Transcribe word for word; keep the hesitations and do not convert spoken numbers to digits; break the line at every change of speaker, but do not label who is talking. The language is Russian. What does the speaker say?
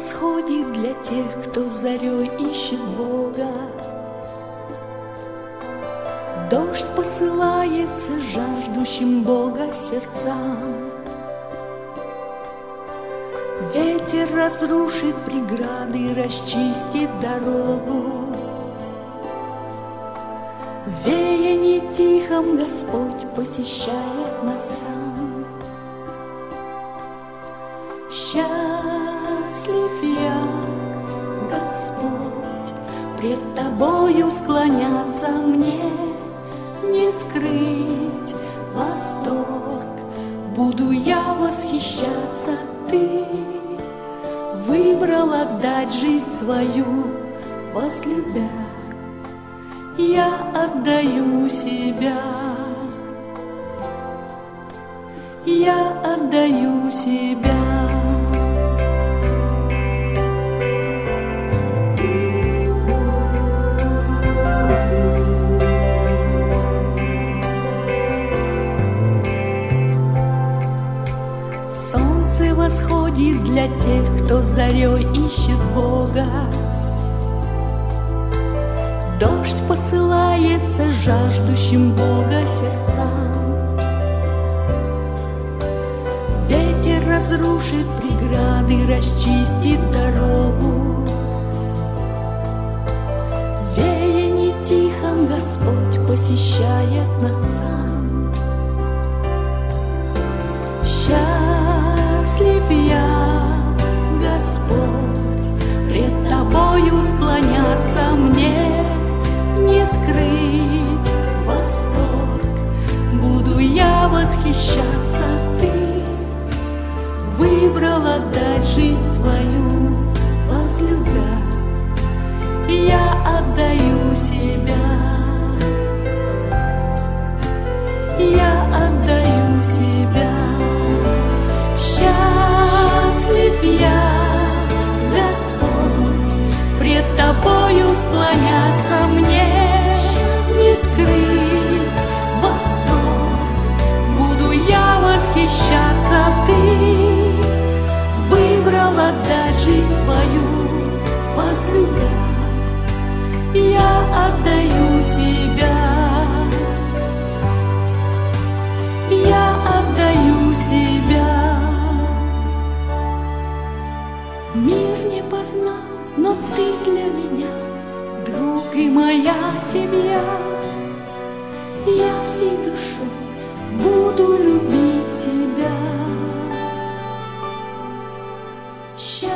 восходит для тех, кто зарей ищет Бога. Дождь посылается жаждущим Бога сердцам. Ветер разрушит преграды, расчистит дорогу. В веянии тихом Господь посещает нас сам. Счастлив я, Господь, пред Тобою склоняться мне, не скрыть восторг. Буду я восхищаться, Ты выбрал отдать жизнь свою, возлюбя. Я отдаю себя, я отдаю себя. Солнце восходит для тех, кто зарей ищет Бога. Дождь посылается жаждущим Бога сердцам. Ветер разрушит преграды, расчистит дорогу. В веянии тихом Господь посещает нас сам. Счастлив я, Господь, пред Тобою склоняться мне, не скрыть восторг. Буду я восхищаться, Ты выбрал отдать жизнь свою, возлюбя. Я отдаю себя, я отдаю себя. Счастлив я, Господь, пред Тобою склоняться мне, не скрыть восторг. Буду я восхищаться, Ты выбрал отдать жизнь свою, возлюбя. Я отдаю себя, я отдаю себя. Мир не познал, но Ты для меня друг и моя семья. Я всей душой буду любить Тебя.